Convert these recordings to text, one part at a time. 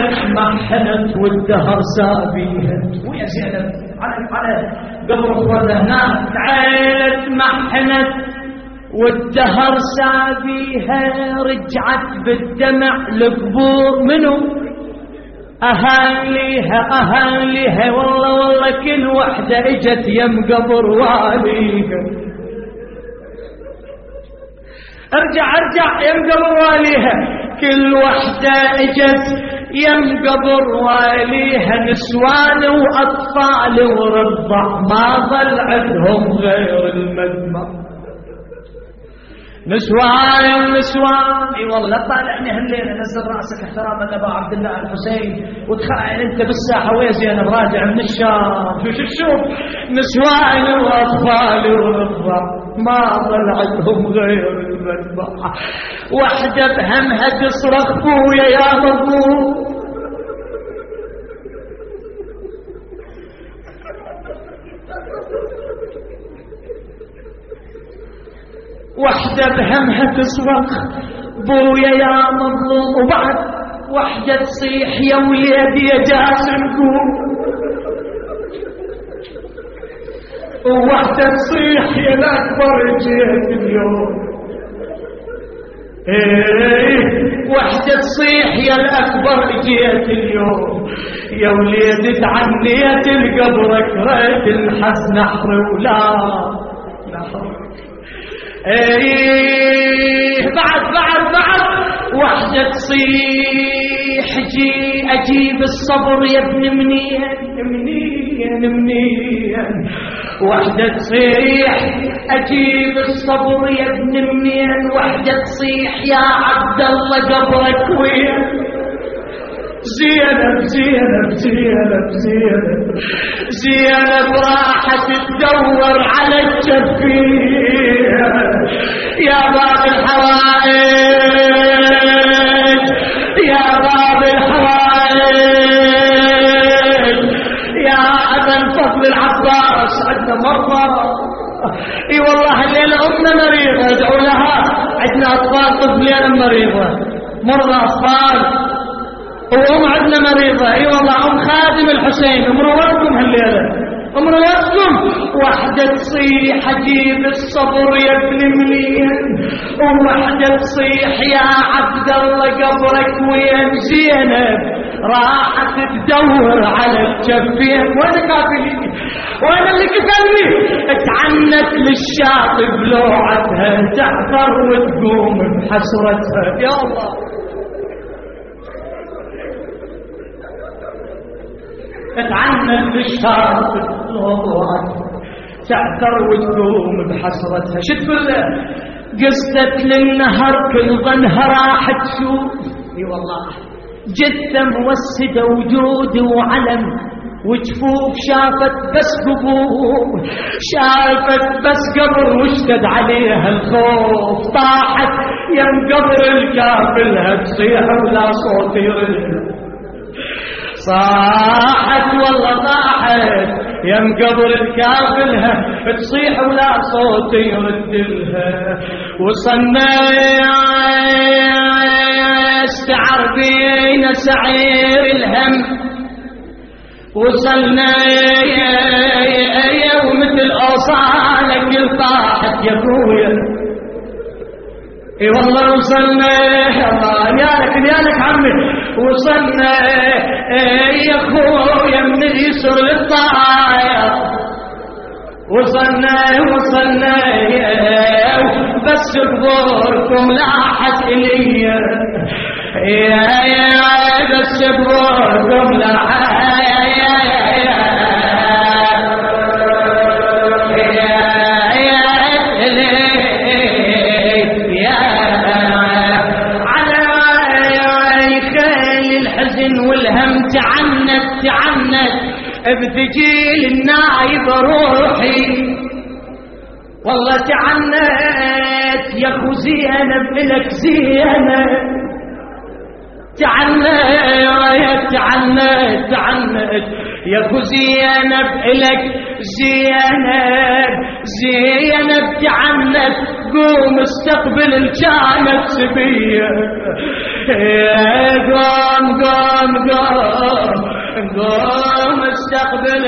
ما حنت والدهر سابيها. ويا زينب على قبر اخوانها هناك. تعالت ما حنت والدهر سابيها، رجعت بالدمع لقبور منو؟ أهاليها والله كل وحدة اجت يم قبر واليها. ارجع يم قبر واليها، كل وحدة اجت يم قبر واليها. نسوان واطفال ورضع ما ظل عندهم غير المدمع. نسوان اي والله طالعني هالليله. نزل راسك احتراما ابا عبد الله الحسين وتخيل انت بالساحه ويا زينب راجع من الشام. شوف نسوان واطفال ورضع ما ظل عندهم غير المذبح. وحده بهمها تصرخ بويا يا مظلوم. وحدة بهمها تصرخ بويا يا مظلوم. وبعد وحدة تصيح يا وليدي يا جاسم قوم. ووحدة تصيح يا الأكبر جيت اليوم. وحدة تصيح يا الأكبر جيت اليوم. يا وليدي تعنيت القبرك ريت الحس نحر ولا نحر. بعد وحدة تصيح أجيب الصبر يا ابن منين. وحدة تصيح أجيب الصبر يا ابن منين. وحدة تصيح يا عبد الله قبرك وين. زينب راحت تدور على الجفية. يا باب الحوائج يا أبا الفضل العباس عندنا مرضى. اي والله الليلة أمنا مريضة ادعوا لها. عندنا أطفال طفلين مريضة مرضى أطفال وأم عندنا مريضة. اي والله أم خادم الحسين امرؤتكم هالليلة امرؤتكم. وحدة تصيح أجيب الصبر يا ابن منين. ووحدة تصيح يا عبد الله قبرك وين. زينب راحت تدور على الجفين. وين كافلين وين اللي كفلني. اتعنت للشاطئ بلوعتها تعثر وتقوم بحسرتها. يا الله اتعنت للشاطئ بلوعتها تعثر وتقوم بحسرتها. شتقول قصدت للنهر كل ظنها راح تشوف. اي والله جثة موسدة وجود وعلم وجفوف. شافت بس قبور شافت بس قبر واشتد عليها الخوف. طاحت يم قبر الكافلها تصيح ولا صوت يرد. صاحت والله طاحت يم قبر الكافلها تصيح ولا صوت يردلها. وصلنا استعر بينا سعير الهم. وصلنا ومثل أوصالك الطاحت يا ابويا. اي والله وصلنا يا لك عمي. وصلنا يا اخويا من اليسر للطاير. وصلنا بس قبوركم لاحت إلي. يا بس قبوركم لاحت والهم. تعنت بثقيل النايب روحي. والله تعنت يا اخو زينب إلك زينب. تعنت يا اخو زينب إلك زينب. تعنت قوم استقبل الجانب سبيه. قوم قوم استقبل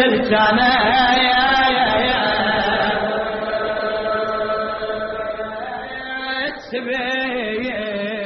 الجنايات